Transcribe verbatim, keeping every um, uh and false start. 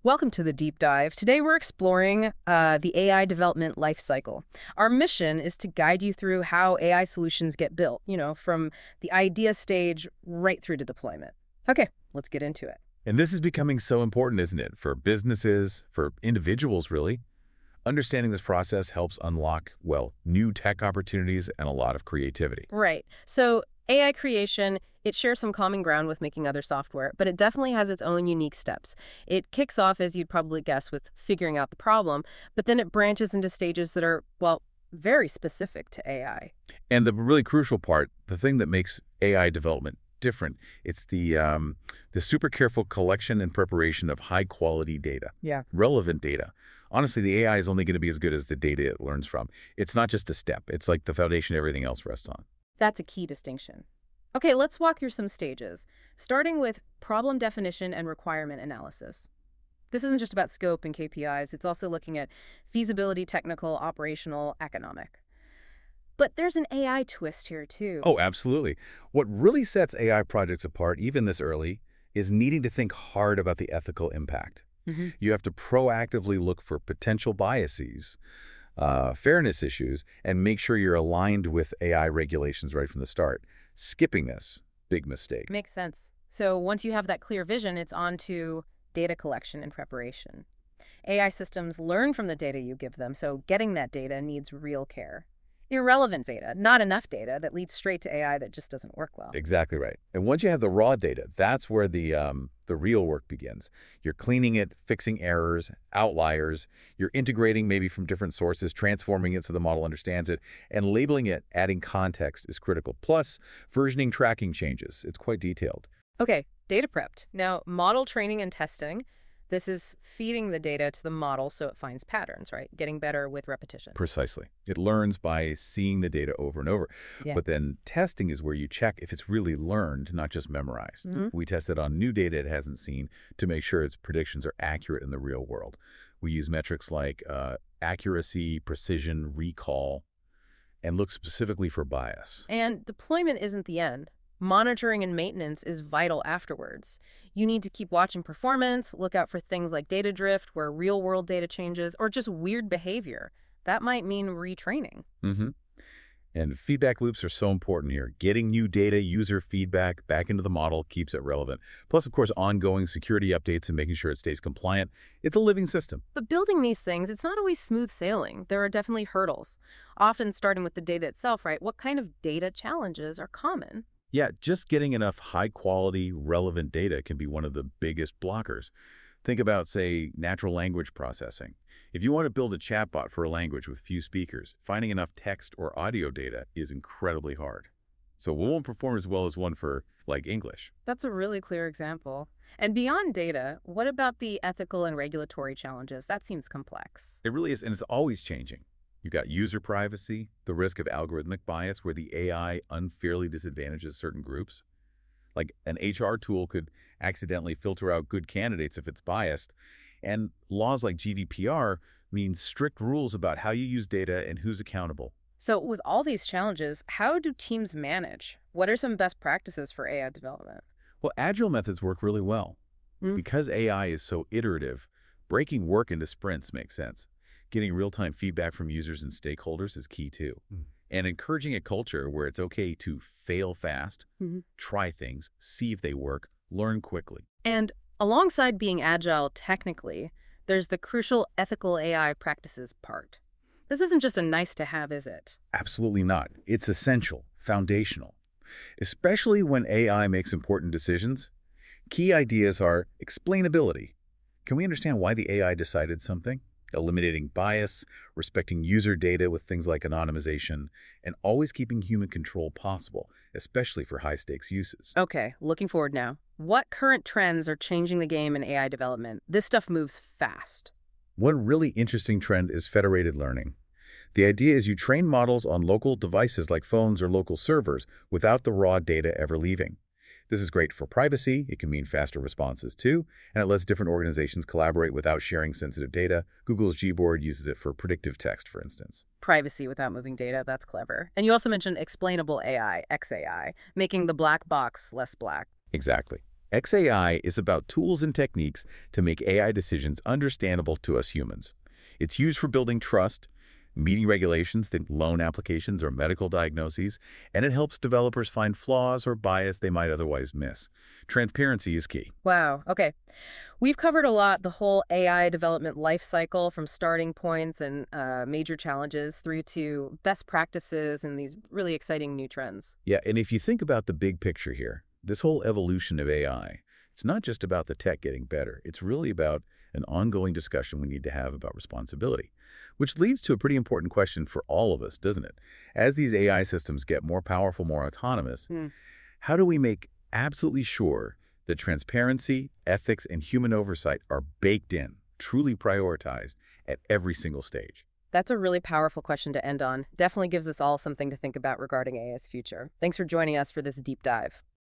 Welcome to the Deep Dive. Today we're exploring uh, the A I development lifecycle. Our mission is to guide you through how A I solutions get built, you know, from the idea stage right through to deployment. Okay, let's get into it. And this is becoming so important, isn't it? For businesses, for individuals, really. Understanding this process helps unlock, well, new tech opportunities and a lot of creativity. Right. So A I creation, it shares some common ground with making other software, but it definitely has its own unique steps. It kicks off, as you'd probably guess, with figuring out the problem, but then it branches into stages that are, well, very specific to A I. And the really crucial part, the thing that makes A I development different, it's the um, the super careful collection and preparation of high-quality data, Yeah. relevant data. Honestly, the A I is only going to be as good as the data it learns from. It's not just a step. It's like the foundation everything else rests on. That's a key distinction. Okay, let's walk through some stages, starting with problem definition and requirement analysis. This isn't just about scope and K P Is, it's also looking at feasibility, technical, operational, economic. But there's an A I twist here, too. Oh, absolutely. What really sets A I projects apart, even this early, is needing to think hard about the ethical impact. Mhm. You have to proactively look for potential biases, uh, fairness issues, and make sure you're aligned with A I regulations right from the start. Skipping this, big mistake. Makes sense. So once you have that clear vision, it's on to data collection and preparation. A I systems learn from the data you give them, so getting that data needs real care. Irrelevant data, not enough data that leads straight to A I that just doesn't work well. Exactly right. And once you have the raw data, that's where the um, the real work begins. You're cleaning it, fixing errors, outliers. You're integrating maybe from different sources, transforming it so the model understands it, and labeling it, adding context is critical. Plus, versioning tracking changes. It's quite detailed. Okay, data prepped. Now, model training and testing. This is feeding the data to the model so it finds patterns, right? Getting better with repetition. Precisely. It learns by seeing the data over and over. Yeah. But then testing is where you check if it's really learned, not just memorized. Mhm. We test it on new data it hasn't seen to make sure its predictions are accurate in the real world. We use metrics like uh, accuracy, precision, recall, and look specifically for bias. And deployment isn't the end. Monitoring and maintenance is vital afterwards. You need to keep watching performance, look out for things like data drift, where real-world data changes, or just weird behavior. That might mean retraining. Mm-hmm. And feedback loops are so important here. Getting new data, user feedback back into the model keeps it relevant. Plus, of course, ongoing security updates and making sure it stays compliant. It's a living system. But building these things, it's not always smooth sailing. There are definitely hurdles, often starting with the data itself, right? What kind of data challenges are common? Yeah, just getting enough high-quality, relevant data can be one of the biggest blockers. Think about, say, natural language processing. If you want to build a chatbot for a language with few speakers, finding enough text or audio data is incredibly hard. So it won't perform as well as one for, like, English. That's a really clear example. And beyond data, what about the ethical and regulatory challenges? That seems complex. It really is, and it's always changing. You've got user privacy, the risk of algorithmic bias where the A I unfairly disadvantages certain groups. Like an H R tool could accidentally filter out good candidates if it's biased. And laws like G D P R mean strict rules about how you use data and who's accountable. So with all these challenges, how do teams manage? What are some best practices for A I development? Well, agile methods work really well. Mm. Because A I is so iterative, breaking work into sprints makes sense. Getting real-time feedback from users and stakeholders is key too. Mm. And encouraging a culture where it's okay to fail fast, Mm-hmm. try things, see if they work, learn quickly. And alongside being agile technically, there's the crucial ethical A I practices part. This isn't just a nice to have, is it? Absolutely not. It's essential, foundational. Especially when A I makes important decisions, key ideas are explainability. Can we understand why the A I decided something? Eliminating bias, respecting user data with things like anonymization, and always keeping human control possible, especially for high-stakes uses. Okay, looking forward now. What current trends are changing the game in A I development? This stuff moves fast. One really interesting trend is federated learning. The idea is you train models on local devices like phones or local servers without the raw data ever leaving. This is great for privacy. It can mean faster responses too, and it lets different organizations collaborate without sharing sensitive data. Google's Gboard uses it for predictive text, for instance. Privacy without moving data, that's clever. And you also mentioned explainable A I, X A I, making the black box less black. Exactly. X A I is about tools and techniques to make A I decisions understandable to us humans. It's used for building trust, meeting regulations, think loan applications or medical diagnoses, and it helps developers find flaws or bias they might otherwise miss. Transparency is key. Wow. Okay. We've covered a lot, the whole A I development life cycle from starting points and uh, major challenges through to best practices and these really exciting new trends. Yeah, and if you think about the big picture here, this whole evolution of A I, it's not just about the tech getting better. It's really about an ongoing discussion we need to have about responsibility, which leads to a pretty important question for all of us, doesn't it? As these A I systems get more powerful, more autonomous, Hmm. how do we make absolutely sure that transparency, ethics, and human oversight are baked in, truly prioritized at every single stage? That's a really powerful question to end on. Definitely gives us all something to think about regarding A I's future. Thanks for joining us for this deep dive.